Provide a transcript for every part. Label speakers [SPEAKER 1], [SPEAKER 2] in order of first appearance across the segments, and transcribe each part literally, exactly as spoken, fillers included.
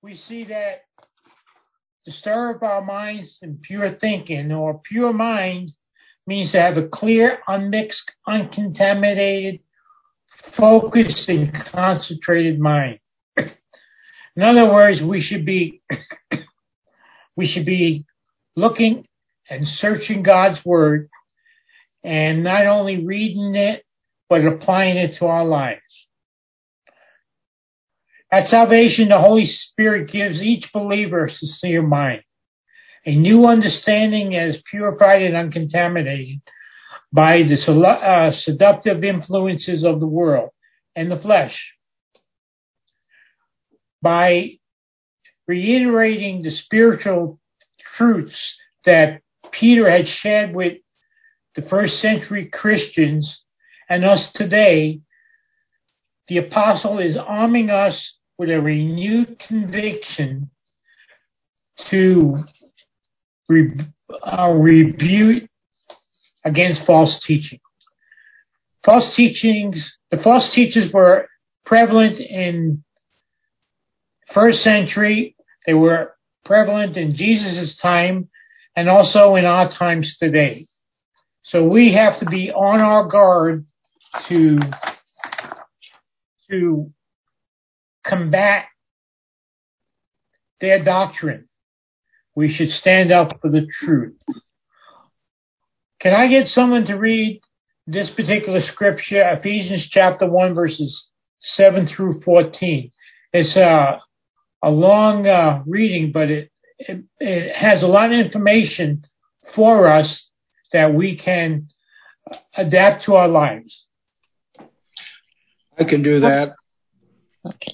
[SPEAKER 1] we see that to stir up our minds in pure thinking, or pure mind, means to have a clear, unmixed, uncontaminated, focused, and concentrated mind. In other words, we should be we should be looking and searching God's Word, and not only reading it, but applying it to our lives. At salvation, the Holy Spirit gives each believer a sincere mind, a new understanding as purified and uncontaminated by the uh, seductive influences of the world and the flesh. By reiterating the spiritual truths that Peter had shared with the first century Christians and us today, the apostle is arming us with a renewed conviction to re- uh, rebuke against false teaching. False teachings, the false teachers were prevalent in first century. They were prevalent in Jesus' time and also in our times today. So we have to be on our guard to, to combat their doctrine. We should stand up for the truth. Can I get someone to read this particular scripture, Ephesians chapter one, verses seven through fourteen? It's a, a long uh, reading, but it, it, it has a lot of information for us that we can adapt to our lives.
[SPEAKER 2] I can do that.
[SPEAKER 1] Okay.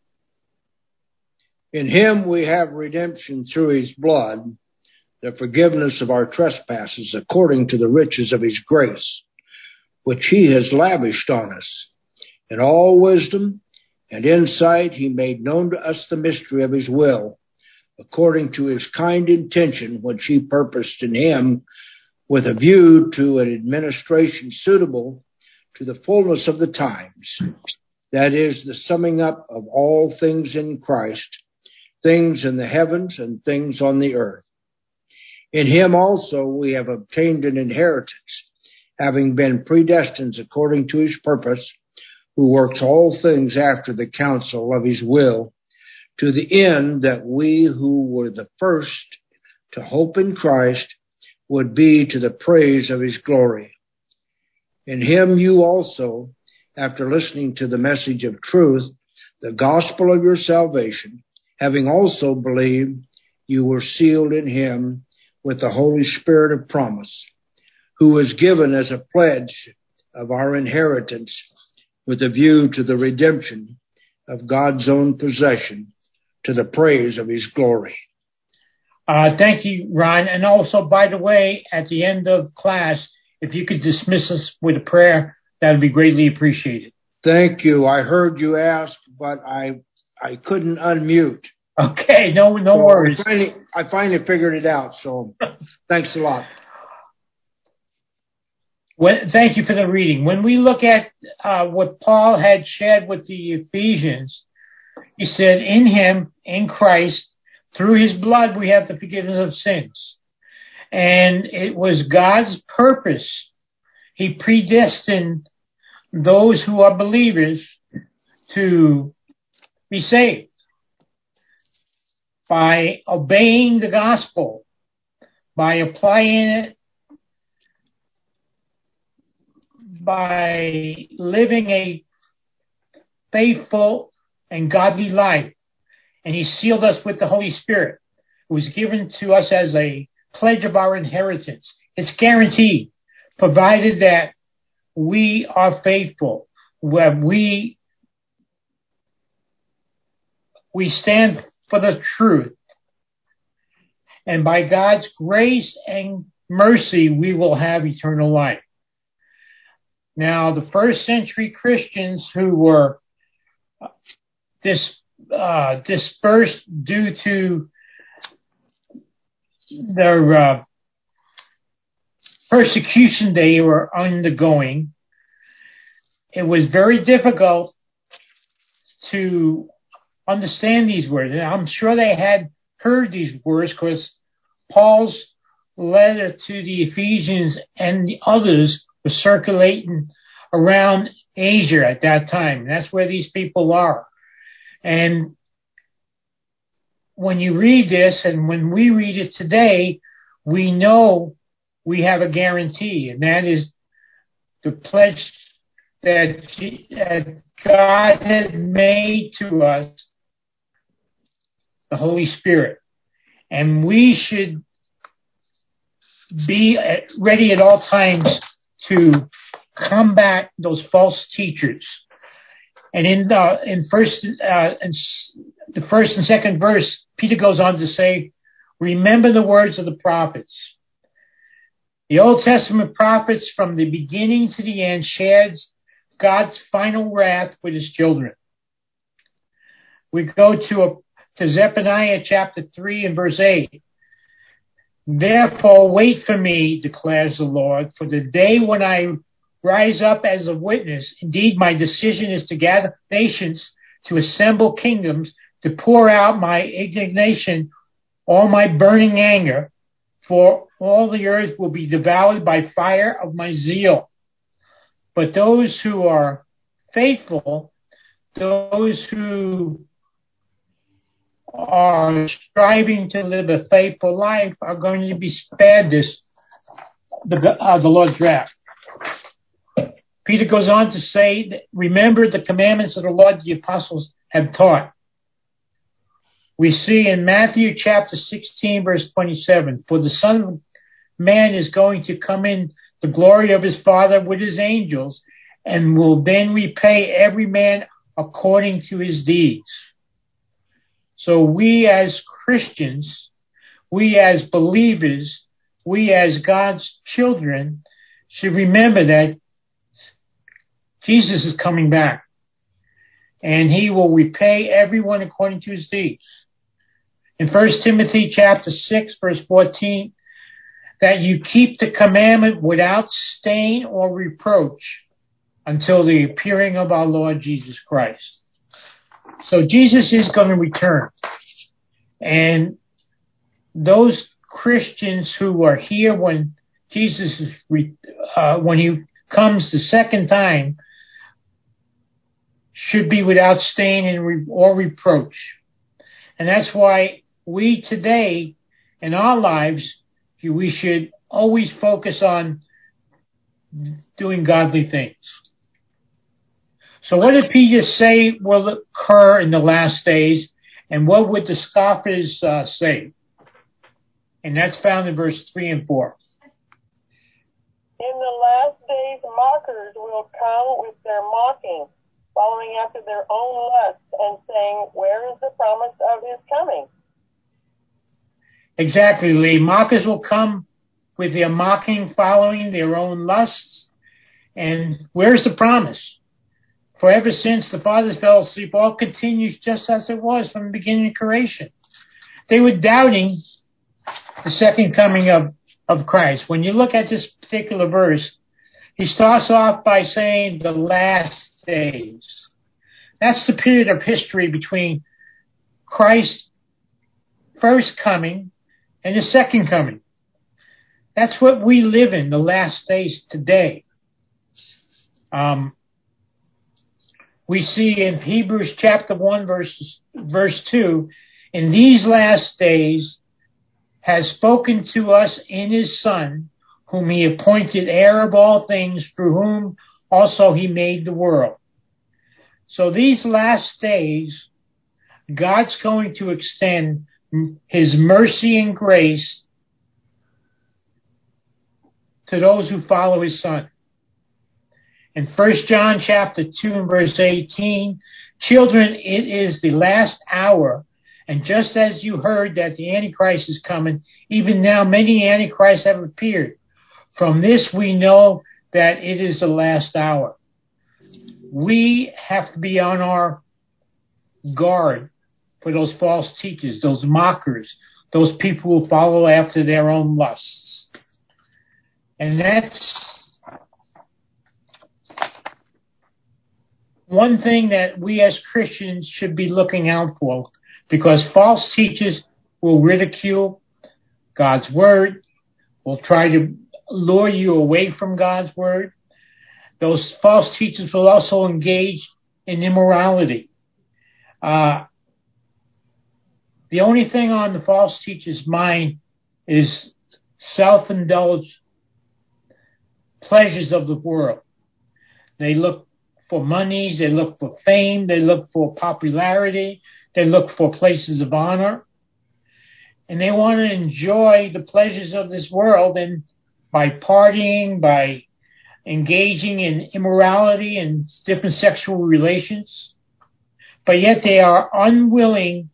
[SPEAKER 2] In him we have redemption through his blood, the forgiveness of our trespasses according to the riches of his grace, which he has lavished on us. In all wisdom and insight he made known to us the mystery of his will, according to his kind intention which he purposed in him, with a view to an administration suitable to the fullness of the times, that is, the summing up of all things in Christ, things in the heavens and things on the earth. In him also we have obtained an inheritance, having been predestined according to his purpose, who works all things after the counsel of his will, to the end that we who were the first to hope in Christ would be to the praise of his glory. In him you also, after listening to the message of truth, the gospel of your salvation, having also believed, you were sealed in him with the Holy Spirit of promise, who was given as a pledge of our inheritance with a view to the redemption of God's own possession, to the praise of his glory.
[SPEAKER 1] Uh, thank you, Ron. And also, by the way, at the end of class, if you could dismiss us with a prayer, that would be greatly appreciated.
[SPEAKER 2] Thank you. I heard you ask, but I I couldn't unmute.
[SPEAKER 1] Okay, no no
[SPEAKER 2] so
[SPEAKER 1] worries.
[SPEAKER 2] I finally, I finally figured it out, so thanks a lot.
[SPEAKER 1] Well, thank you for the reading. When we look at uh, what Paul had shared with the Ephesians, he said, in him, in Christ, through his blood, we have the forgiveness of sins. And it was God's purpose. He predestined those who are believers to be saved by obeying the gospel, by applying it, by living a faithful and godly life. And he sealed us with the Holy Spirit. It was given to us as a pledge of our inheritance. It's guaranteed, provided that we are faithful, where we we stand for the truth. And by God's grace and mercy, we will have eternal life. Now, the first century Christians who were dis, uh, dispersed due to their uh, persecution they were undergoing, it was very difficult to understand these words. And I'm sure they had heard these words because Paul's letter to the Ephesians and the others were circulating around Asia at that time. That's where these people are. And when you read this and when we read it today, we know we have a guarantee, and that is the pledge that, that God has made to us, the Holy Spirit. And we should be at, ready at all times to combat those false teachers. And in the in first uh, in the first and second verse, Peter goes on to say, "Remember the words of the prophets." The Old Testament prophets, from the beginning to the end, shared God's final wrath with His children. We go to a, to Zephaniah chapter three and verse eight. "Therefore, wait for me, declares the Lord, for the day when I rise up as a witness. Indeed, my decision is to gather nations, to assemble kingdoms, to pour out my indignation, all my burning anger, for all the earth will be devoured by fire of my zeal. But those who are faithful, those who are striving to live a faithful life, are going to be spared this, the, uh, the Lord's wrath." Peter goes on to say, "Remember the commandments of the Lord the apostles have taught." We see in Matthew chapter sixteen, verse twenty-seven, "For the Son of Man is going to come in the glory of His Father with His angels, and will then repay every man according to his deeds." So we as Christians, we as believers, we as God's children should remember that Jesus is coming back, and He will repay everyone according to his deeds. In First Timothy chapter six, verse fourteen, "That you keep the commandment without stain or reproach until the appearing of our Lord Jesus Christ." So Jesus is going to return. And those Christians who are here when Jesus is, re- uh, when He comes the second time, should be without stain and re- or reproach. And that's why we today, in our lives, we should always focus on doing godly things. So what did Peter say will occur in the last days, and what would the scoffers uh, say? And that's found in verse three and four.
[SPEAKER 3] "In the last days, mockers will come with their mocking, following after their own lusts, and saying, 'Where is the promise of His coming?'"
[SPEAKER 1] Exactly, Lee. Mockers will come with their mocking, following their own lusts. And where's the promise? For ever since the fathers fell asleep, all continues just as it was from the beginning of creation. They were doubting the second coming of, of Christ. When you look at this particular verse, he starts off by saying the last days. That's the period of history between Christ's first coming and His second coming. That's what we live in, the last days today. Um, we see in Hebrews chapter one, verse, verse two, "In these last days has spoken to us in His Son, whom He appointed heir of all things, through whom also He made the world." So these last days, God's going to extend His mercy and grace to those who follow His Son. In First John chapter two and verse eighteen, "Children, it is the last hour, and just as you heard that the Antichrist is coming, even now many Antichrists have appeared. From this we know that it is the last hour." We have to be on our guard for those false teachers, those mockers, those people who follow after their own lusts. And that's one thing that we as Christians should be looking out for, because false teachers will ridicule God's word, will try to lure you away from God's word. Those false teachers will also engage in immorality. Uh, the only thing on the false teacher's mind is self-indulged pleasures of the world. They look for monies, they look for fame, they look for popularity, they look for places of honor, and they want to enjoy the pleasures of this world, and by partying, by engaging in immorality and different sexual relations, but yet they are unwilling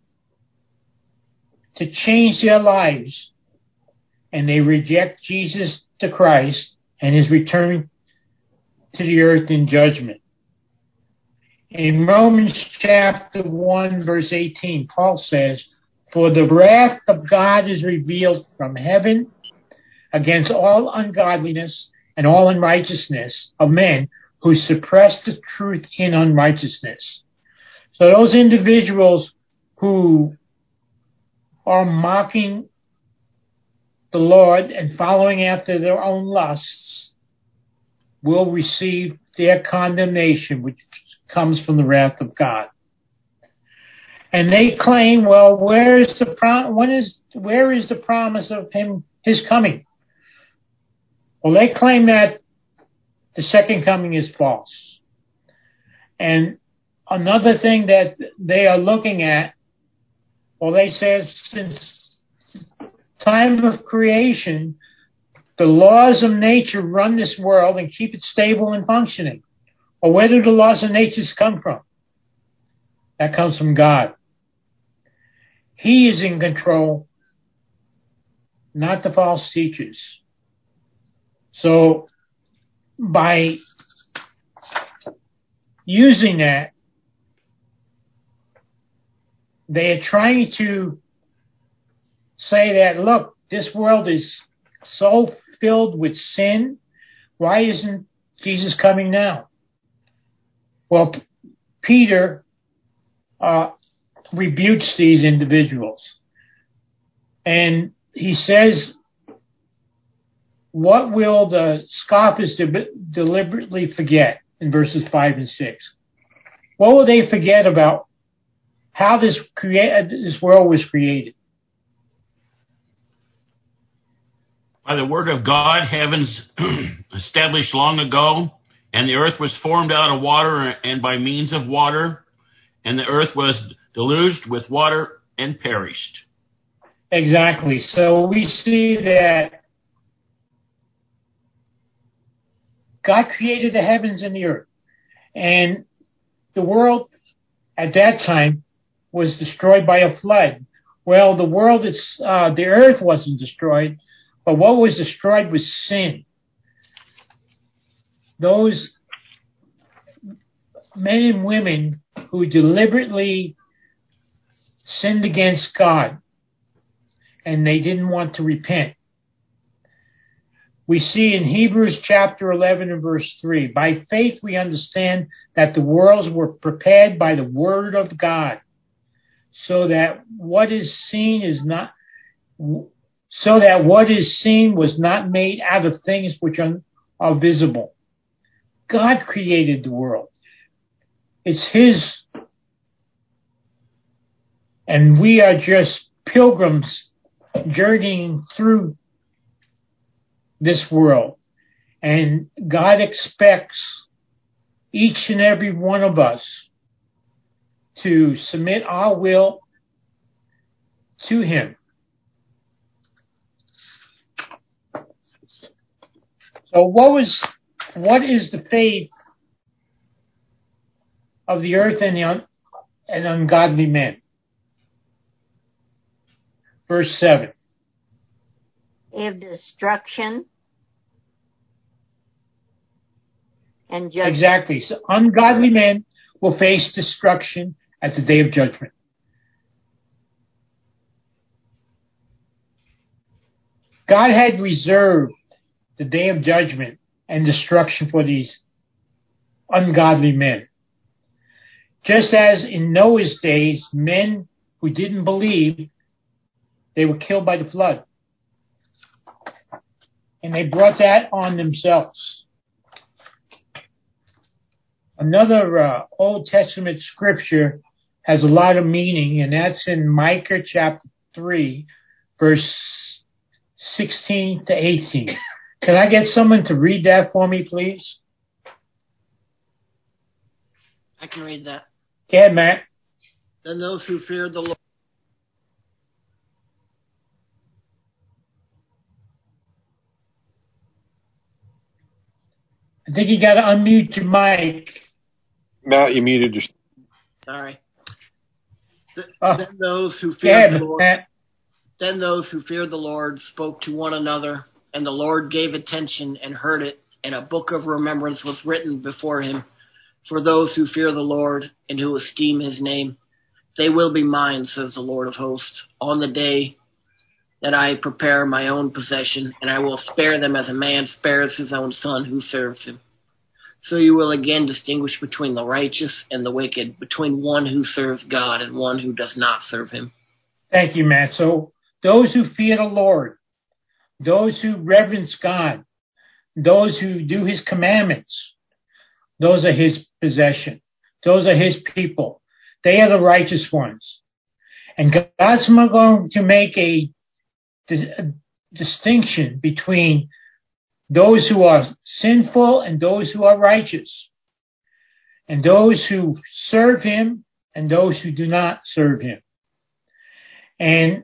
[SPEAKER 1] to change their lives, and they reject Jesus the Christ and his return to the earth in judgment. In Romans chapter one, verse eighteen, Paul says, "For the wrath of God is revealed from heaven against all ungodliness and all unrighteousness of men who suppress the truth in unrighteousness." So those individuals who are mocking the Lord and following after their own lusts will receive their condemnation, which comes from the wrath of God. And they claim, well, where is the prom- when is where is the promise of him his coming? Well, they claim that the second coming is false. And another thing that they are looking at, well, they say since time of creation, the laws of nature run this world and keep it stable and functioning. Well, where do the laws of nature come from? That comes from God. He is in control, not the false teachers. So by using that, they are trying to say that, look, this world is so filled with sin. Why isn't Jesus coming now? Well, P- Peter uh, rebukes these individuals. And he says, what will the scoffers de- deliberately forget in verses five and six? What will they forget about how this crea- this world was created?
[SPEAKER 4] By the word of God, heavens established long ago, and the earth was formed out of water and by means of water, and the earth was deluged with water and perished.
[SPEAKER 1] Exactly. So we see that God created the heavens and the earth, and the world at that time was destroyed by a flood. Well, the world is, uh, the earth wasn't destroyed, but what was destroyed was sin. Those men and women who deliberately sinned against God and they didn't want to repent. We see in Hebrews chapter eleven and verse three, by faith we understand that the worlds were prepared by the word of God, so that what is seen is not, so that what is seen was not made out of things which are, are visible. God created the world. It's His. And we are just pilgrims journeying through this world. And God expects each and every one of us to submit our will to Him. So what was, what is the fate of the earth and the un, and ungodly men? Verse seven.
[SPEAKER 5] Of destruction and judgment.
[SPEAKER 1] Exactly. So ungodly men will face destruction at the day of judgment. God had reserved the day of judgment and destruction for these ungodly men. Just as in Noah's days, men who didn't believe, they were killed by the flood. And they brought that on themselves. Another uh, Old Testament scripture has a lot of meaning, and that's in Micah chapter three, verse sixteen to eighteen. Can I get someone to read that for me, please?
[SPEAKER 6] I can read that.
[SPEAKER 1] Go ahead, Matt.
[SPEAKER 6] Then those who feared the Lord.
[SPEAKER 1] I think you got to unmute your mic.
[SPEAKER 7] Matt, you muted yourself.
[SPEAKER 6] Sorry. Th-
[SPEAKER 1] Oh.
[SPEAKER 6] Then those who
[SPEAKER 1] Go
[SPEAKER 6] feared
[SPEAKER 1] ahead,
[SPEAKER 6] the Lord.
[SPEAKER 1] Matt.
[SPEAKER 6] Then those who feared the Lord spoke to one another, and the Lord gave attention and heard it, and a book of remembrance was written before him for those who fear the Lord and who esteem his name. They will be mine, says the Lord of hosts, on the day that I prepare my own possession, and I will spare them as a man spares his own son who serves him. So you will again distinguish between the righteous and the wicked, between one who serves God and one who does not serve him.
[SPEAKER 1] Thank you, Matt. So those who fear the Lord, those who reverence God, those who do his commandments, those are his possession. Those are his people. They are the righteous ones. And God's not going to make a, a distinction between those who are sinful and those who are righteous, and those who serve him and those who do not serve him. And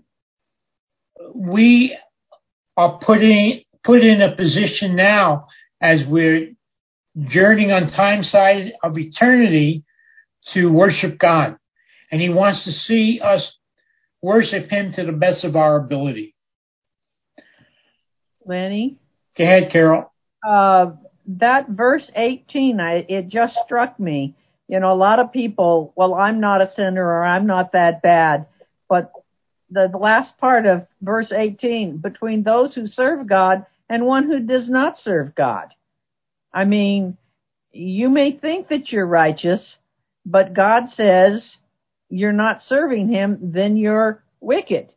[SPEAKER 1] we are putting, put in a position now as we're journeying on time side of eternity to worship God. And he wants to see us worship him to the best of our ability.
[SPEAKER 8] Lenny?
[SPEAKER 1] Go ahead, Carol.
[SPEAKER 8] Uh, that verse eighteen, I, it just struck me. You know, a lot of people, well, I'm not a sinner or I'm not that bad. But the, the last part of verse eighteen, between those who serve God and one who does not serve God. I mean, you may think that you're righteous, but God says you're not serving him, then you're wicked.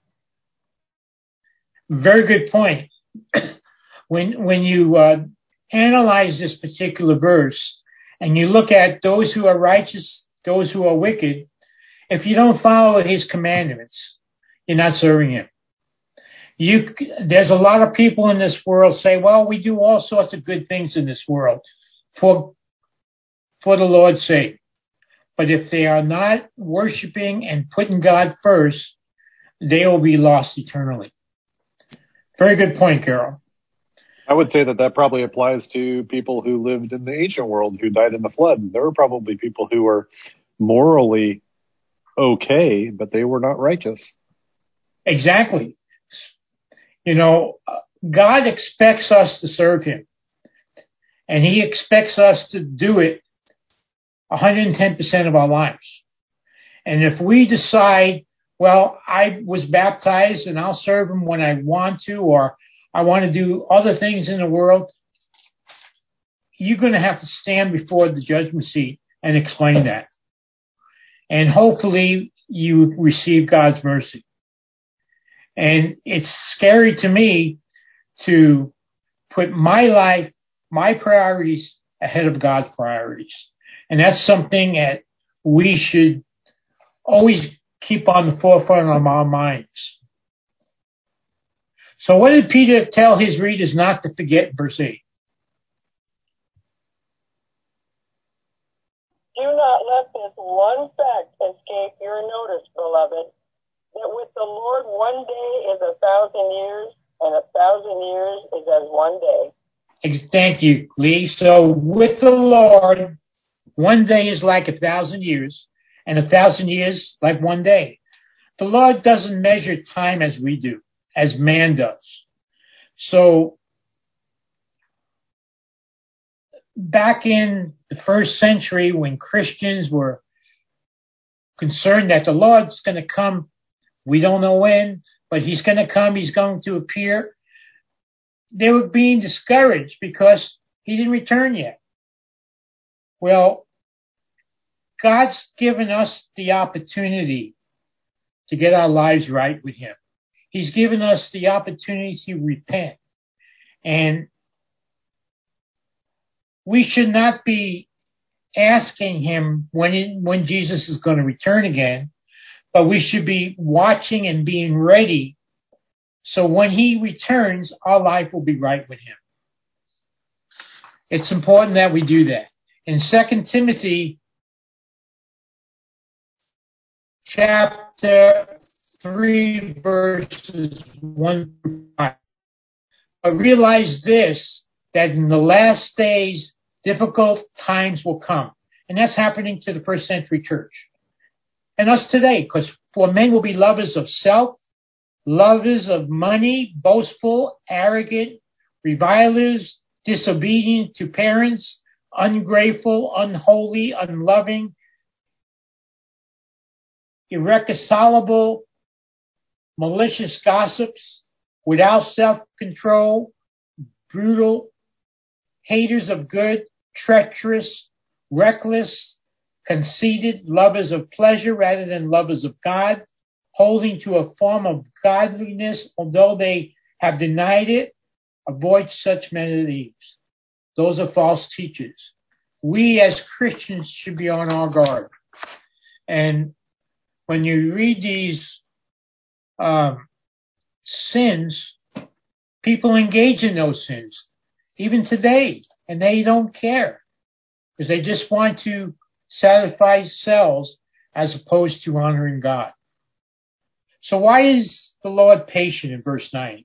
[SPEAKER 1] Very good point. When when you uh, analyze this particular verse and you look at those who are righteous, those who are wicked, if you don't follow his commandments, you're not serving him. You, there's a lot of people in this world say, well, we do all sorts of good things in this world for for the Lord's sake. But if they are not worshiping and putting God first, they will be lost eternally. Very good point, Carol.
[SPEAKER 7] I would say that that probably applies to people who lived in the ancient world who died in the flood. There were probably people who were morally okay, but they were not righteous.
[SPEAKER 1] Exactly. You know, God expects us to serve him. And he expects us to do it one hundred ten percent of our lives. And if we decide, well, I was baptized and I'll serve him when I want to, or I want to do other things in the world, you're going to have to stand before the judgment seat and explain that. And hopefully you receive God's mercy. And it's scary to me to put my life, my priorities ahead of God's priorities. And that's something that we should always keep on the forefront of our minds. So what did Peter tell his readers not to forget, verse eight?
[SPEAKER 3] Do not let this one fact escape your notice, beloved, that with the Lord one day is a thousand years, and a thousand years is as one day.
[SPEAKER 1] Thank you, Lee. So with the Lord, one day is like a thousand years, and a thousand years like one day. The Lord doesn't measure time as we do, as man does. So back in the first century, when Christians were concerned that the Lord's going to come, we don't know when, but he's going to come, he's going to appear, they were being discouraged because he didn't return yet. Well, God's given us the opportunity to get our lives right with Him. He's given us the opportunity to repent. And we should not be asking Him when it, when Jesus is going to return again, but we should be watching and being ready so when He returns, our life will be right with Him. It's important that we do that. In Second Timothy chapter three, verses one through five. But realize this, that in the last days, difficult times will come. And that's happening to the first century church. And us today, because for men will be lovers of self, lovers of money, boastful, arrogant, revilers, disobedient to parents, ungrateful, unholy, unloving, irreconcilable, malicious gossips, without self-control, brutal, haters of good, treacherous, reckless, conceited, lovers of pleasure rather than lovers of God, holding to a form of godliness although they have denied it. Avoid such men as these. Those are false teachers. We as Christians should be on our guard. And when you read these um, sins, people engage in those sins, even today, and they don't care because they just want to satisfy themselves as opposed to honoring God. So why is the Lord patient in verse nine?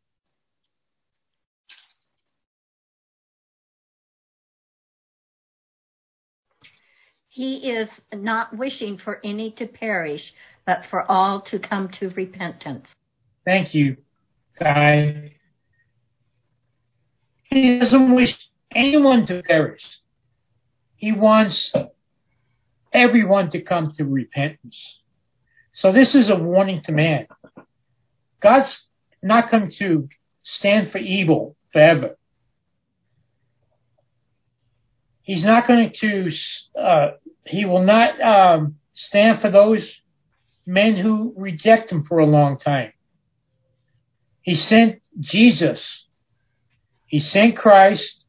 [SPEAKER 5] He is not wishing for any to perish, but for all to come to repentance.
[SPEAKER 1] Thank you, Ty. He doesn't wish anyone to perish. He wants everyone to come to repentance. So this is a warning to man. God's not come to stand for evil forever. He's not going to, uh, he will not um, stand for those men who reject him for a long time. He sent Jesus. He sent Christ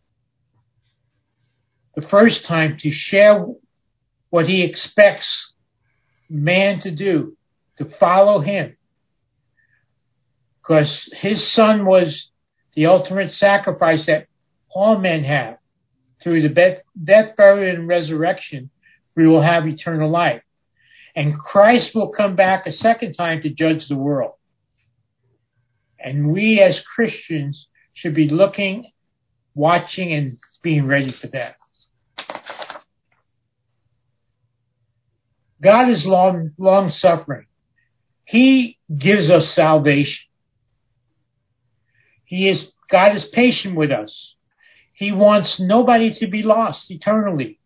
[SPEAKER 1] the first time to share what he expects man to do, to follow him. Because his son was the ultimate sacrifice that all men have. Through the death, death, burial, and resurrection, we will have eternal life. And Christ will come back a second time to judge the world. And we as Christians should be looking, watching, and being ready for that. God is long, long suffering. He gives us salvation. He is, God is patient with us. He wants nobody to be lost eternally.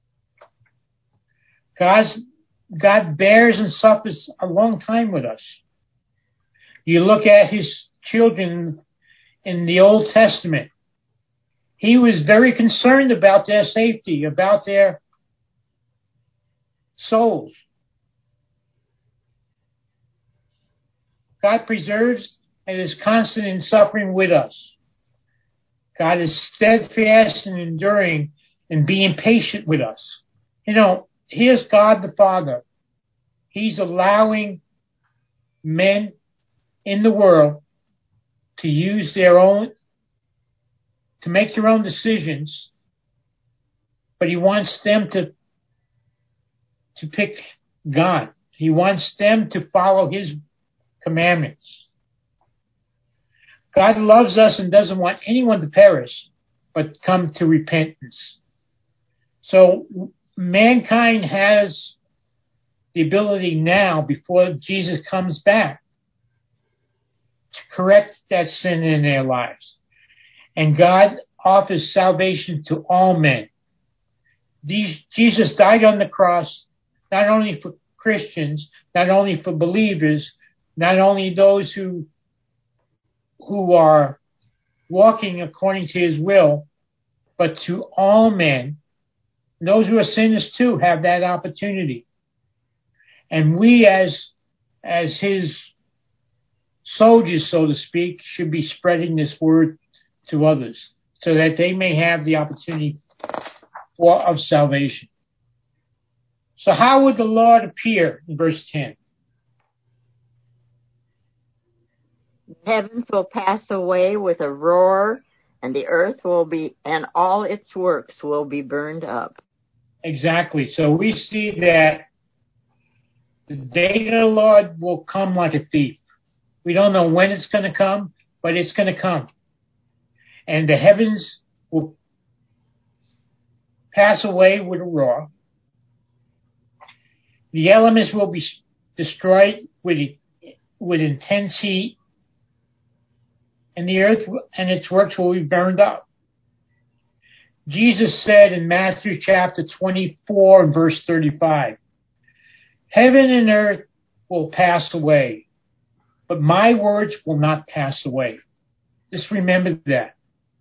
[SPEAKER 1] God's, God bears and suffers a long time with us. You look at his children in the Old Testament. He was very concerned about their safety, about their souls. God preserves and is constant in suffering with us. God is steadfast and enduring and being patient with us. You know, here's God the Father. He's allowing men in the world to use their own, to make their own decisions, but he wants them to, to pick God. He wants them to follow his commandments. God loves us and doesn't want anyone to perish, but come to repentance. So mankind has the ability now, before Jesus comes back, to correct that sin in their lives. And God offers salvation to all men. These, Jesus died on the cross, not only for Christians, not only for believers, not only those who who are walking according to his will, but to all men Those who are sinners too have that opportunity. And we as, as his soldiers, so to speak, should be spreading this word to others so that they may have the opportunity for, of salvation. So how would the Lord appear in verse ten?
[SPEAKER 9] The heavens will pass away with a roar, and the earth will be, and all its works will be burned up.
[SPEAKER 1] Exactly. So we see that the day of the Lord will come like a thief. We don't know when it's going to come, but it's going to come. And the heavens will pass away with a roar. The elements will be destroyed with, with intense heat. And the earth and its works will be burned up. Jesus said in Matthew chapter twenty-four and verse thirty-five, heaven and earth will pass away, but my words will not pass away. Just remember that.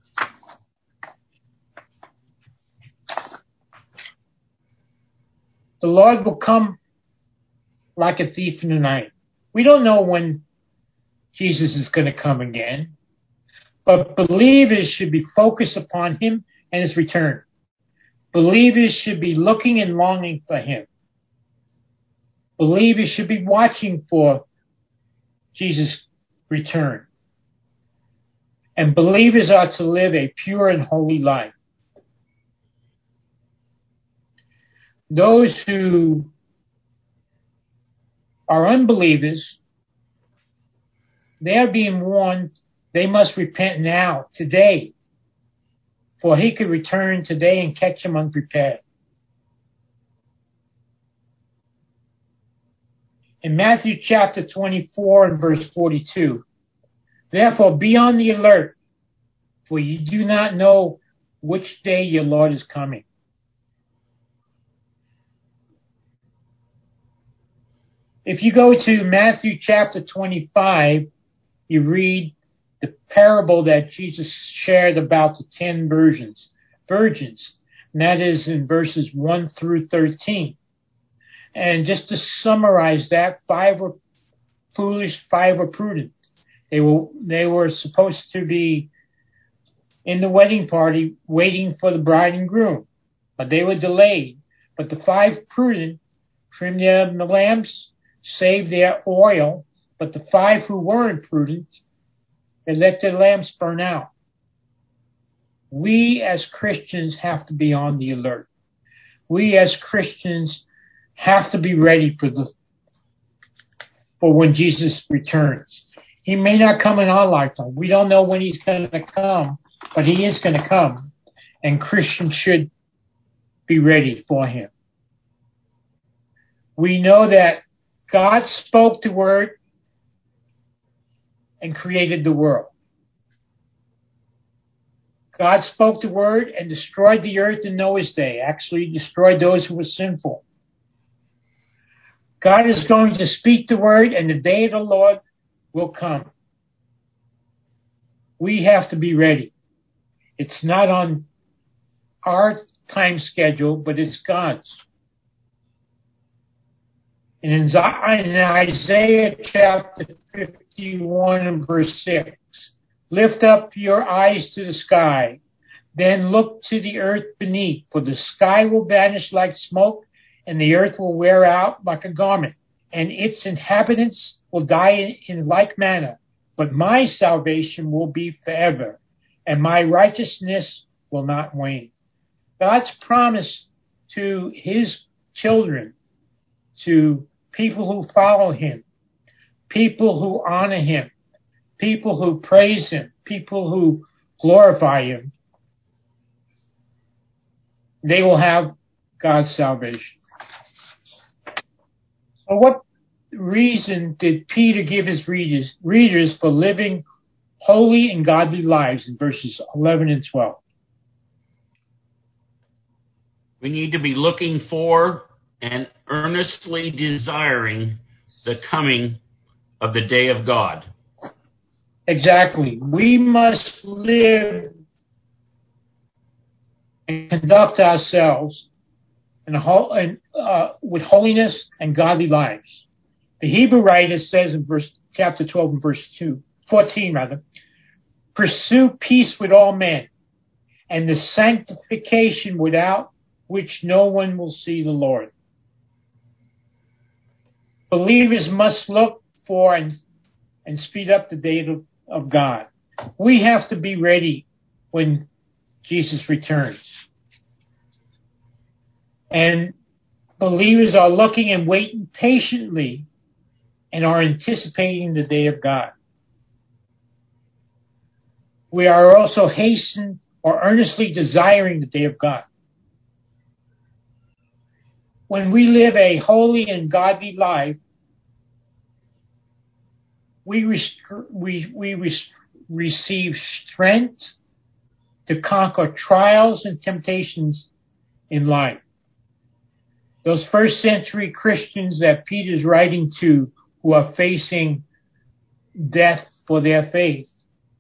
[SPEAKER 1] The Lord will come like a thief in the night. We don't know when Jesus is going to come again, but believers should be focused upon him and his return. Believers should be looking and longing for him. Believers should be watching for Jesus' return. And believers are to live a pure and holy life. Those who are unbelievers, they are being warned they must repent now, today, for he could return today and catch them unprepared. In Matthew chapter twenty-four and verse forty-two, therefore be on the alert, for you do not know which day your Lord is coming. If you go to Matthew chapter twenty-five, you read the parable that Jesus shared about the ten virgins, virgins, and that is in verses one through thirteen. And just to summarize that, five were foolish, five were prudent. They were, they were supposed to be in the wedding party waiting for the bride and groom, but they were delayed. But the five prudent trimmed their lamps, saved their oil, but the five who weren't prudent, they let their lamps burn out. We as Christians have to be on the alert. We as Christians have to be ready for the for when Jesus returns. He may not come in our lifetime. We don't know when he's going to come, but he is going to come, and Christians should be ready for him. We know that God spoke the word and created the world. God spoke the word and destroyed the earth in Noah's day, actually destroyed those who were sinful. God is going to speak the word, and the day of the Lord will come. We have to be ready. It's not on our time schedule, but it's God's. And in Isaiah chapter fifty-one and verse six, lift up your eyes to the sky, then look to the earth beneath, for the sky will vanish like smoke, and the earth will wear out like a garment, and its inhabitants will die in, in like manner. But my salvation will be forever, and my righteousness will not wane. God's promise to his children, to people who follow him, people who honor him, people who praise him, people who glorify him, they will have God's salvation. So what reason did Peter give his readers, readers for living holy and godly lives in verses eleven and twelve?
[SPEAKER 4] We need to be looking for and earnestly desiring the coming of the day of God.
[SPEAKER 1] Exactly. We must live and conduct ourselves and, and uh, with holiness and godly lives. The Hebrew writer says in verse chapter twelve and verse two, fourteen rather, pursue peace with all men and the sanctification without which no one will see the Lord. Believers must look for and, and speed up the day of, of God. We have to be ready when Jesus returns. And believers are looking and waiting patiently and are anticipating the day of God. We are also hastening or earnestly desiring the day of God. When we live a holy and godly life, we, rest- we, we rest- receive strength to conquer trials and temptations in life. Those first century Christians that Peter's writing to, who are facing death for their faith,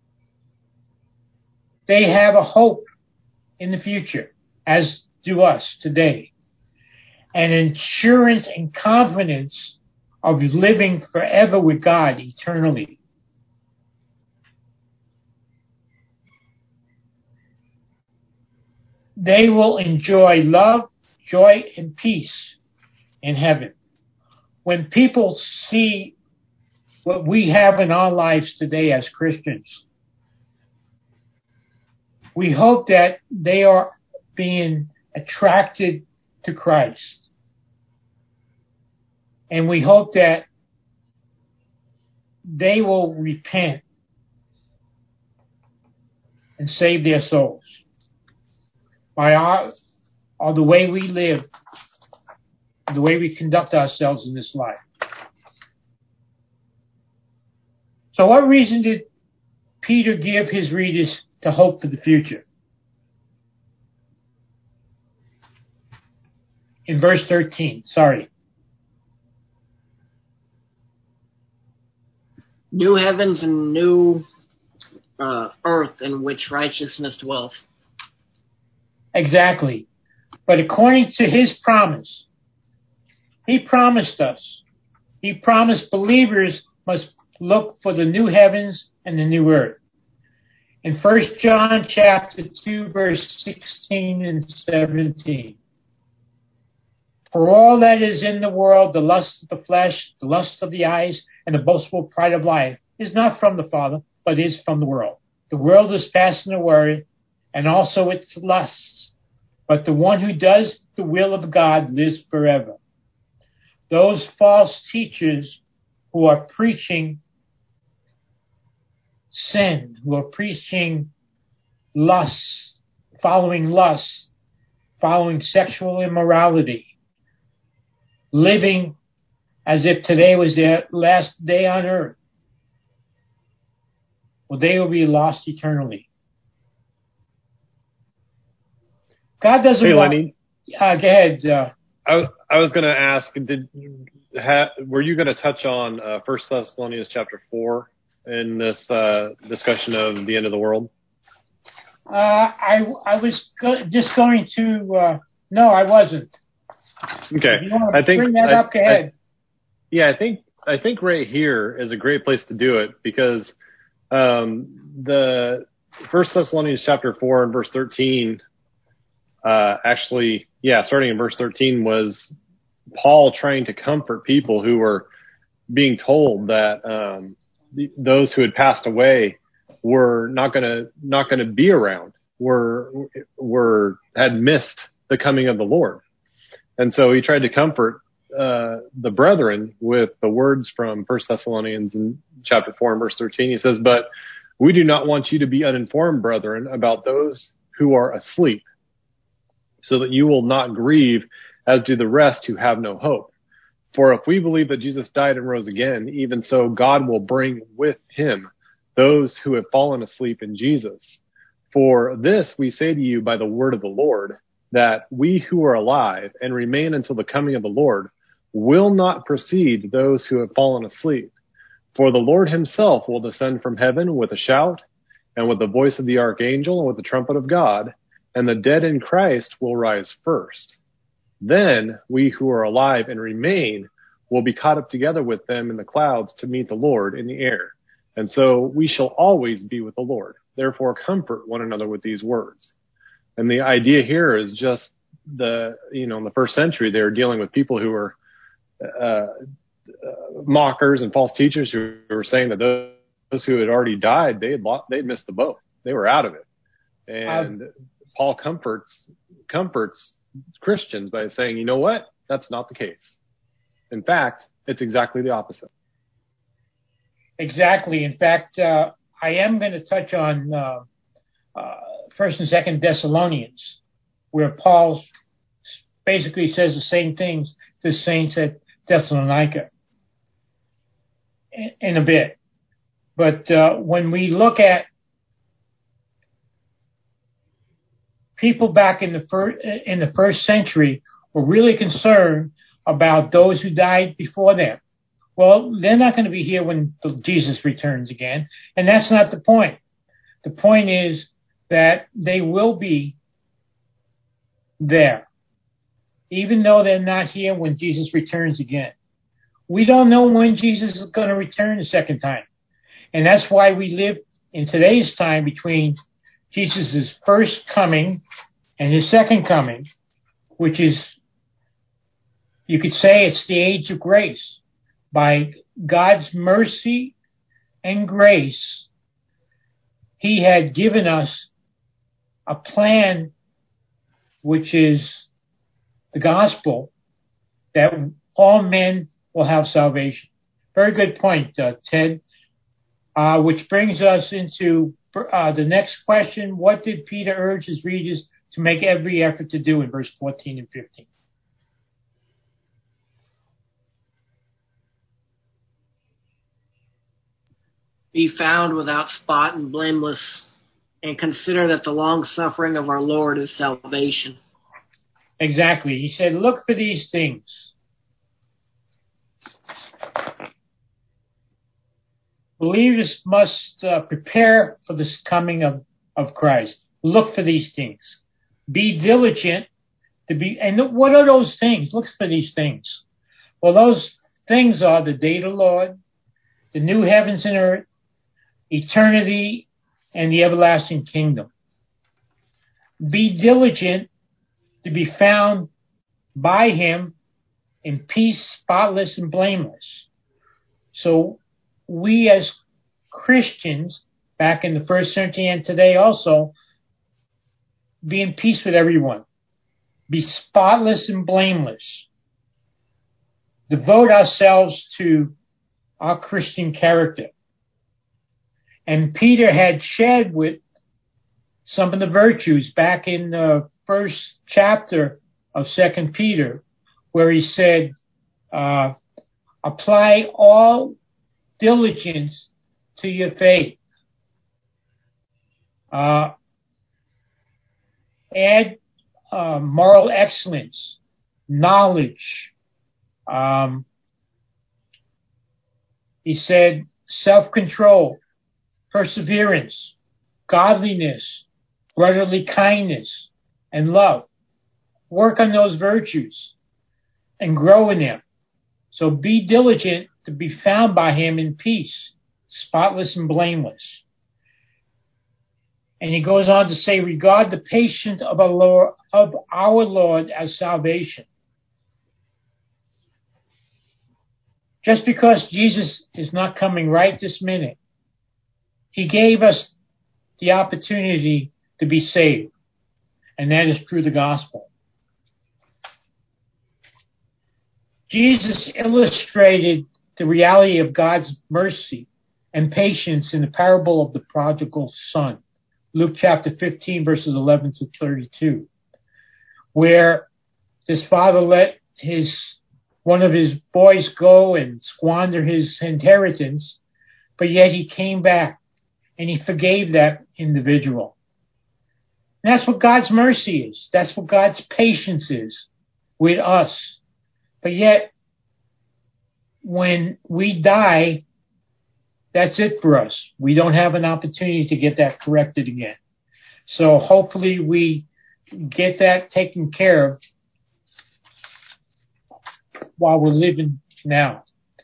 [SPEAKER 1] they have a hope in the future, as do us today. An assurance and confidence of living forever with God eternally. They will enjoy love, joy, and peace in heaven. When people see what we have in our lives today as Christians, we hope that they are being attracted to Christ. And we hope that they will repent and save their souls by our, or the way we live, the way we conduct ourselves in this life. So what reason did Peter give his readers to hope for the future? In verse thirteen, sorry.
[SPEAKER 6] New heavens and new uh, earth in which righteousness dwells.
[SPEAKER 1] Exactly. But according to his promise, he promised us, he promised believers must look for the new heavens and the new earth. In First John chapter two, verse sixteen and seventeen. For all that is in the world, the lust of the flesh, the lust of the eyes, and the boastful pride of life, is not from the Father, but is from the world. The world is passing away, and also its lusts. But the one who does the will of God lives forever. Those false teachers who are preaching sin, who are preaching lust, following lust, following sexual immorality, living as if today was their last day on earth, well, they will be lost eternally. God doesn't
[SPEAKER 7] hey,
[SPEAKER 1] want...
[SPEAKER 7] Lenny.
[SPEAKER 1] Uh, go ahead. Uh,
[SPEAKER 7] I, I was going to ask, did ha, were you going to touch on uh, First Thessalonians chapter four in this uh, discussion of the end of the world?
[SPEAKER 1] Uh, I I was go- just going to. Uh, no, I wasn't.
[SPEAKER 7] Okay,
[SPEAKER 1] if you want to
[SPEAKER 7] I think
[SPEAKER 1] bring that
[SPEAKER 7] I,
[SPEAKER 1] up. Go ahead.
[SPEAKER 7] I, yeah, I think I think right here is a great place to do it because um, the First Thessalonians chapter four and verse thirteen. Uh, actually, yeah, starting in verse thirteen was Paul trying to comfort people who were being told that um, the, those who had passed away were not going to not going to be around, were were had missed the coming of the Lord, and so he tried to comfort uh, the brethren with the words from First Thessalonians in chapter four and verse thirteen. He says, "But we do not want you to be uninformed, brethren, about those who are asleep, so that you will not grieve as do the rest who have no hope. For if we believe that Jesus died and rose again, even so God will bring with him those who have fallen asleep in Jesus. For this we say to you by the word of the Lord, that we who are alive and remain until the coming of the Lord will not precede those who have fallen asleep. For the Lord himself will descend from heaven with a shout, and with the voice of the archangel, and with the trumpet of God, and the dead in Christ will rise first. Then we who are alive and remain will be caught up together with them in the clouds to meet the Lord in the air. And so we shall always be with the Lord. Therefore, comfort one another with these words. And the idea here is just the, you know, in the first century, they were dealing with people who were uh, uh, mockers and false teachers who were saying that those who had already died, they had lost, they'd missed the boat. They were out of it. And um, Paul comforts comforts Christians by saying, you know what? That's not the case. In fact, it's exactly the opposite.
[SPEAKER 1] Exactly. In fact, uh, I am going to touch on uh, uh, First and Second Thessalonians, where Paul basically says the same things to the saints at Thessalonica in, in a bit. But uh, when we look at people back in the first in the first century, were really concerned about those who died before them. Well, they're not going to be here when Jesus returns again, and that's not the point. The point is that they will be there, even though they're not here when Jesus returns again. We don't know when Jesus is going to return the second time, and that's why we live in today's time between Jesus' first coming and his second coming, which is, you could say, it's the age of grace. By God's mercy and grace, he had given us a plan, which is the gospel, that all men will have salvation. Very good point, uh, Ted. Uh, which brings us into uh, the next question. What did Peter urge his readers to make every effort to do in verse fourteen and fifteen?
[SPEAKER 6] Be found without spot and blameless, and consider that the long suffering of our Lord is salvation.
[SPEAKER 1] Exactly. He said, look for these things. Believers must uh, prepare for this coming of, of Christ. Look for these things. Be diligent to be, and what are those things? Look for these things. Well, those things are the day of the Lord, the new heavens and earth, eternity, and the everlasting kingdom. Be diligent to be found by him in peace, spotless, and blameless. So we as Christians, back in the first century and today also, be in peace with everyone. Be spotless and blameless. Devote ourselves to our Christian character. And Peter had shared with some of the virtues back in the first chapter of Second Peter, where he said, uh, apply all diligence to your faith. Uh, add uh, moral excellence, knowledge. Um, he said self-control, perseverance, godliness, brotherly kindness, and love. Work on those virtues and grow in them. So be diligent to be found by him in peace, spotless and blameless. And he goes on to say, regard the patience of our Lord, of our Lord as salvation. Just because Jesus is not coming right this minute, he gave us the opportunity to be saved. And that is through the gospel. Jesus illustrated the reality of God's mercy and patience in the parable of the prodigal son. Luke chapter fifteen, verses eleven to thirty-two, where his father let his one of his boys go and squander his inheritance, but yet he came back and he forgave that individual. And that's what God's mercy is. That's what God's patience is with us. But yet, when we die, that's it for us. We don't have an opportunity to get that corrected again. So hopefully we get that taken care of while we're living now.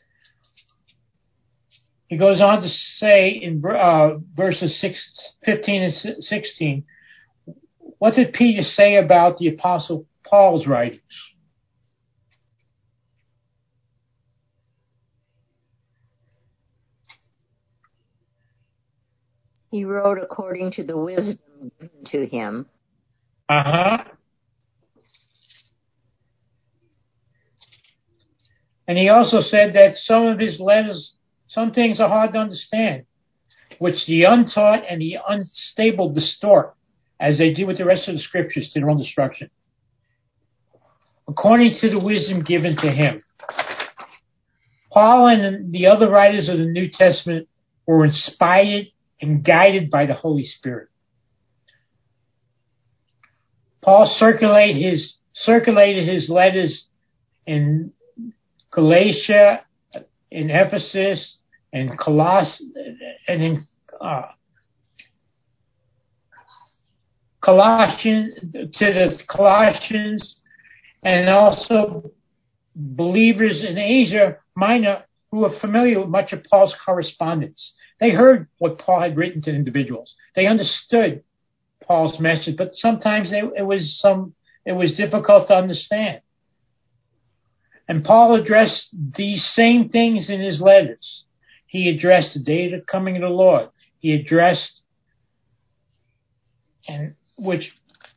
[SPEAKER 1] He goes on to say in uh, verses six, fifteen and sixteen, what did Peter say about the Apostle Paul's writings?
[SPEAKER 9] He wrote according to the wisdom given to him.
[SPEAKER 1] Uh-huh. And he also said that some of his letters, some things are hard to understand, which the untaught and the unstable distort, as they do with the rest of the scriptures, to their own destruction. According to the wisdom given to him. Paul and the other writers of the New Testament were inspired and guided by the Holy Spirit. Paul circulated his, circulated his letters in Galatia, in Ephesus, and Coloss, and in uh, Colossians, to the Colossians, and also believers in Asia Minor who were familiar with much of Paul's correspondence. They heard what Paul had written to individuals. They understood Paul's message, but sometimes they, it was some it was difficult to understand. And Paul addressed these same things in his letters. He addressed the day of the coming of the Lord. He addressed and which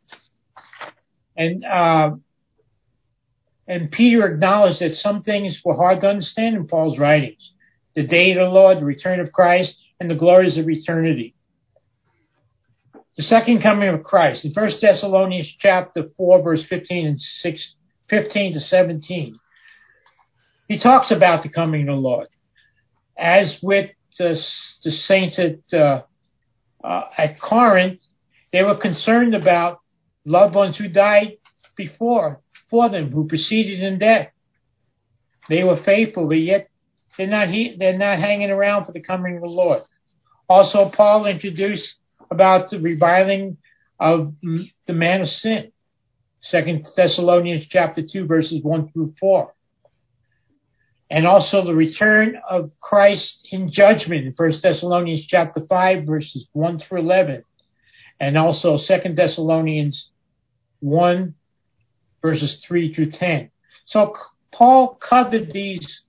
[SPEAKER 1] and uh, and Peter acknowledged that some things were hard to understand in Paul's writings: the day of the Lord, the return of Christ, and the glories of eternity. The second coming of Christ in First Thessalonians chapter four, verse fifteen and six, fifteen to seventeen. He talks about the coming of the Lord. As with the, the saints at, uh, uh, at Corinth, they were concerned about loved ones who died before, for them, who preceded in death. They were faithful, but yet they're not, he, they're not hanging around for the coming of the Lord. Also, Paul introduced about the reviling of the man of sin. Second Thessalonians chapter two, verses one through four. And also the return of Christ in judgment in First Thessalonians chapter five, verses one through eleven. And also Second Thessalonians one, verses three through ten. So Paul covered these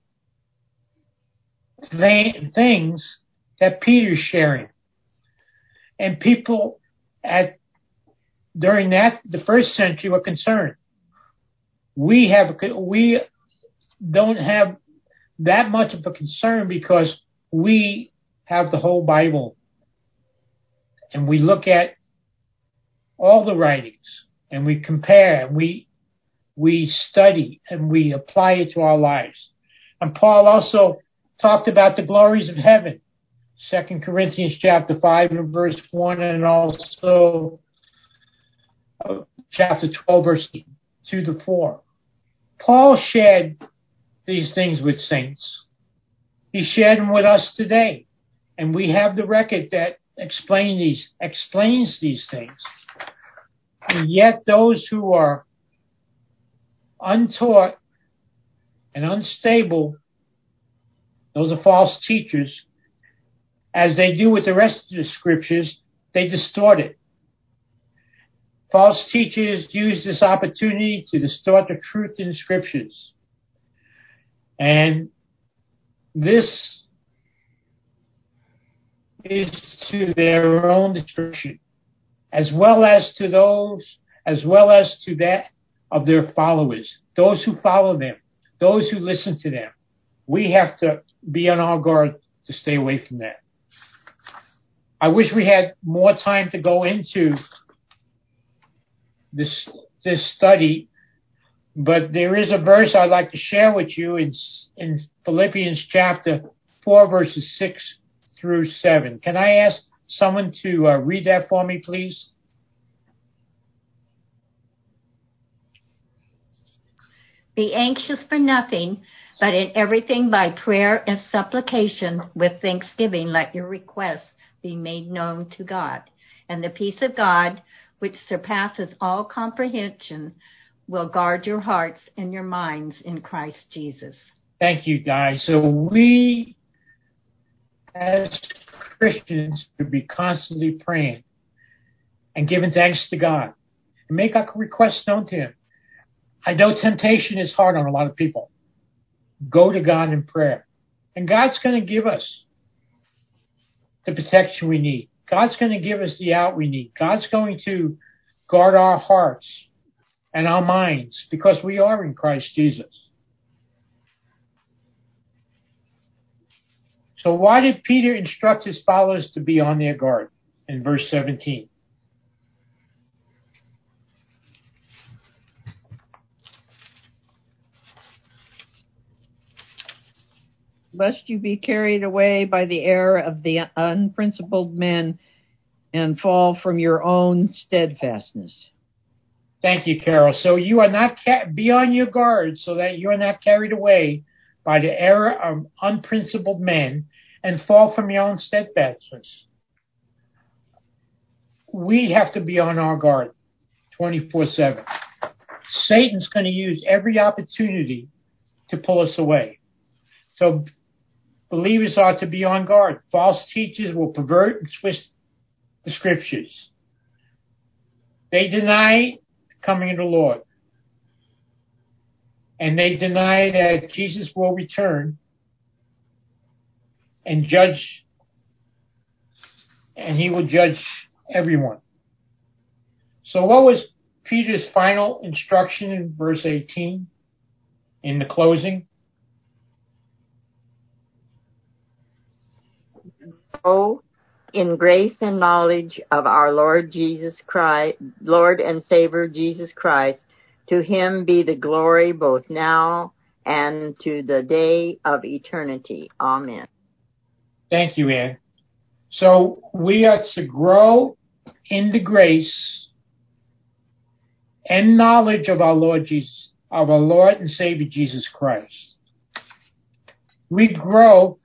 [SPEAKER 1] th- things that Peter's sharing. And people at during that the first century were concerned. We have we don't have that much of a concern because we have the whole Bible, and we look at all the writings, and we compare, and we we study, and we apply it to our lives. And Paul also talked about the glories of heaven. Second Corinthians chapter five and verse one, and also uh, chapter twelve, verses two to four. Paul shared these things with saints. He shared them with us today, and we have the record that explain these explains these things. And yet, those who are untaught and unstable, those are false teachers. As they do with the rest of the scriptures, they distort it. False teachers use this opportunity to distort the truth in the scriptures. And this is to their own destruction, as well as to those, as well as to that of their followers, those who follow them, those who listen to them. We have to be on our guard to stay away from that. I wish we had more time to go into this this study, but there is a verse I'd like to share with you in in Philippians chapter four, verses six through seven. Can I ask someone to uh, read that for me, please?
[SPEAKER 5] Be anxious for nothing, but in everything by prayer and supplication with thanksgiving let your requests be made known to God. And the peace of God, which surpasses all comprehension, will guard your hearts and your minds in Christ Jesus.
[SPEAKER 1] Thank you, guys. So we, as Christians, should be constantly praying and giving thanks to God and make our requests known to Him. I know temptation is hard on a lot of people. Go to God in prayer. And God's going to give us the protection we need. God's going to give us the out we need. God's going to guard our hearts and our minds because we are in Christ Jesus. So why did Peter instruct his followers to be on their guard in verse seventeen?
[SPEAKER 8] Lest you be carried away by the error of the unprincipled men and fall from your own steadfastness.
[SPEAKER 1] Thank you, Carol. So you are not, ca- be on your guard so that you are not carried away by the error of unprincipled men and fall from your own steadfastness. We have to be on our guard twenty-four seven. Satan's going to use every opportunity to pull us away. So believers ought to be on guard. False teachers will pervert and twist the scriptures. They deny coming of the Lord. And they deny that Jesus will return and judge, and He will judge everyone. So what was Peter's final instruction in verse eighteen in the closing?
[SPEAKER 9] Grow in grace and knowledge of our Lord Jesus Christ, Lord and Savior Jesus Christ. To Him be the glory both now and to the day of eternity. Amen.
[SPEAKER 1] Thank you, Ann. So we are to grow in the grace and knowledge of our Lord Jesus, of our Lord and Savior Jesus Christ. We grow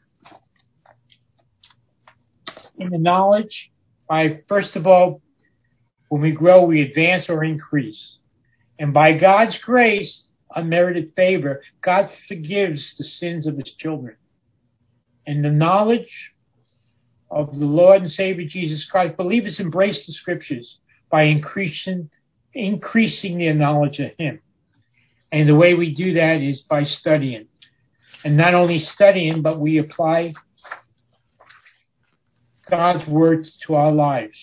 [SPEAKER 1] in the knowledge by, first of all, when we grow, we advance or increase. And by God's grace, unmerited favor, God forgives the sins of His children. And the knowledge of the Lord and Savior Jesus Christ, believers embrace the scriptures by increasing, increasing their knowledge of Him. And the way we do that is by studying. And not only studying, but we apply God's words to our lives.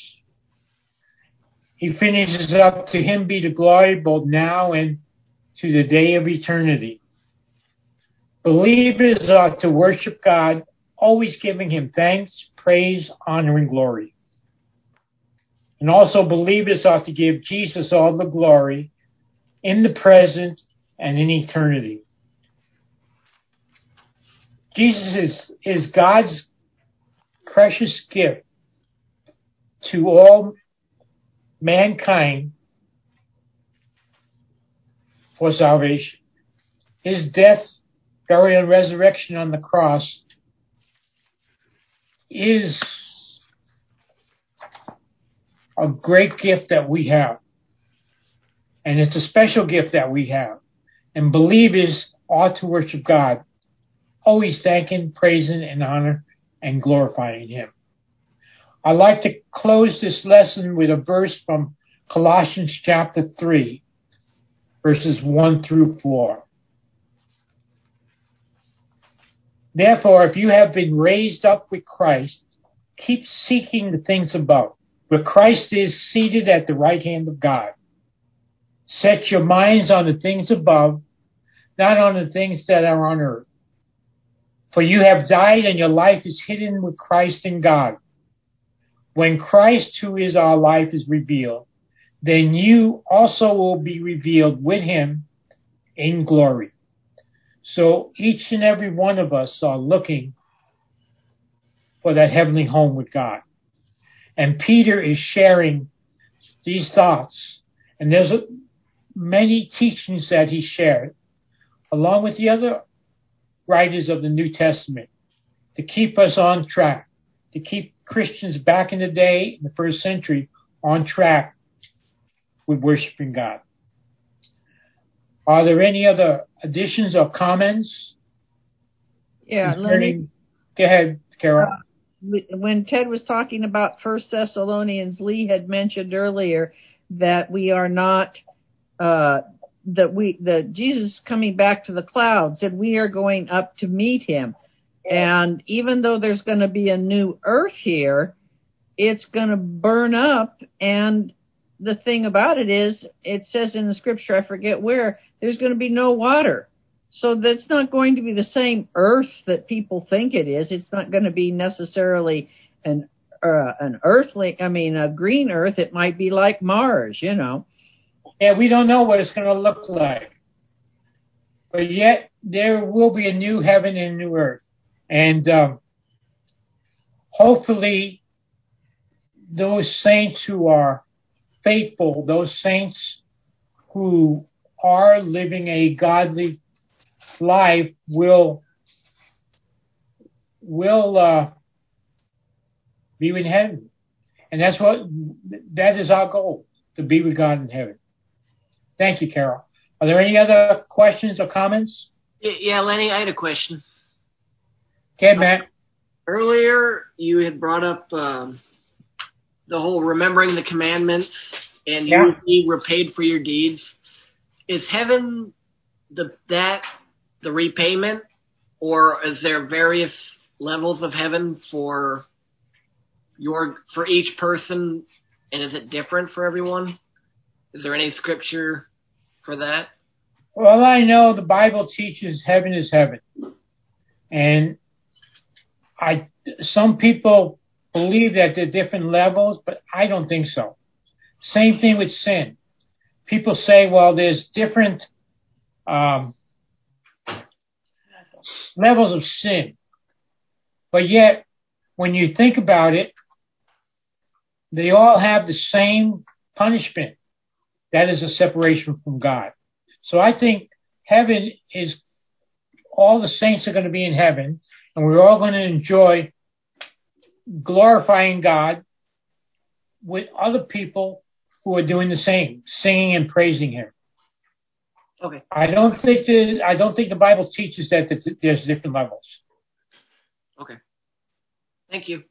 [SPEAKER 1] He finishes up, to Him be the glory both now and to the day of eternity. Believers are to worship God, always giving Him thanks, praise, honor, and glory. And also believers are to give Jesus all the glory in the present and in eternity. Jesus is, is God's precious gift to all mankind for salvation. His death, burial, and resurrection on the cross is a great gift that we have. And it's a special gift that we have. And believers ought to worship God, always thanking, praising, and honor, and glorifying Him. I'd like to close this lesson with a verse from Colossians chapter three, verses one through four. Therefore, if you have been raised up with Christ, keep seeking the things above, where Christ is seated at the right hand of God. Set your minds on the things above, not on the things that are on earth. For you have died, and your life is hidden with Christ in God. When Christ, who is our life, is revealed, then you also will be revealed with Him in glory. So each and every one of us are looking for that heavenly home with God. And Peter is sharing these thoughts. And there's a, many teachings that he shared, along with the other writers of the New Testament, to keep us on track, to keep Christians back in the day, in the first century, on track with worshiping God. Are there any other additions or comments?
[SPEAKER 8] Yeah, Lenny.
[SPEAKER 1] Go ahead, Carol.
[SPEAKER 8] Uh, when Ted was talking about First Thessalonians, Lee had mentioned earlier that we are not, uh, that we, that Jesus is coming back to the clouds and we are going up to meet him. And even though there's going to be a new earth here, it's going to burn up. And the thing about it is, it says in the scripture, I forget where, there's going to be no water. So that's not going to be the same earth that people think it is. It's not going to be necessarily an uh, an earthly, I mean, a green earth. It might be like Mars, you know.
[SPEAKER 1] Yeah, we don't know what it's going to look like. But yet, there will be a new heaven and a new earth. And um, hopefully, those saints who are faithful, those saints who are living a godly life will will uh, be in heaven, and that's what that is our goal, to be with God in heaven. Thank you, Carol. Are there any other questions or comments?
[SPEAKER 6] Yeah, Lenny, I had a question.
[SPEAKER 1] Okay, Matt.
[SPEAKER 6] Uh, earlier, you had brought up um, the whole remembering the commandments, and you
[SPEAKER 1] yeah.
[SPEAKER 6] would be repaid for your deeds. Is heaven the that the repayment, or is there various levels of heaven for your for each person, and is it different for everyone? Is there any scripture for that?
[SPEAKER 1] Well, I know the Bible teaches heaven is heaven, and I some people believe that there are different levels, but I don't think so. Same thing with sin. People say, well, there's different um, levels of sin. But yet, when you think about it, they all have the same punishment. That is a separation from God. So I think heaven is, all the saints are going to be in heaven, and we're all going to enjoy glorifying God with other people who are doing the same, singing and praising him.
[SPEAKER 6] Okay.
[SPEAKER 1] I don't think the I don't think the Bible teaches that, that there's different levels.
[SPEAKER 6] Okay. Thank you.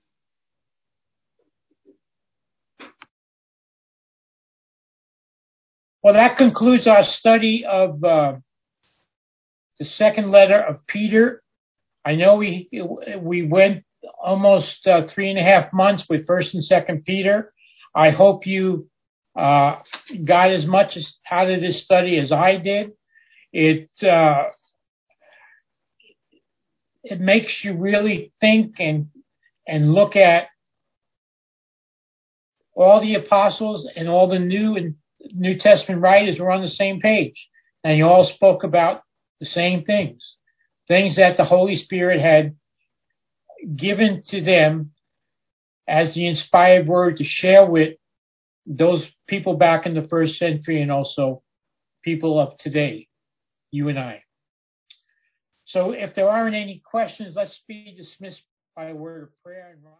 [SPEAKER 1] Well, that concludes our study of uh, the second letter of Peter. I know we we went almost uh, three and a half months with First and Second Peter. I hope you uh, got as much as out of this study as I did. It uh, it makes you really think and and look at all the apostles and all the New and New Testament writers were on the same page, and you all spoke about the same things, things that the Holy Spirit had given to them as the inspired word to share with those people back in the first century and also people of today, you and I. So if there aren't any questions, let's be dismissed by a word of prayer.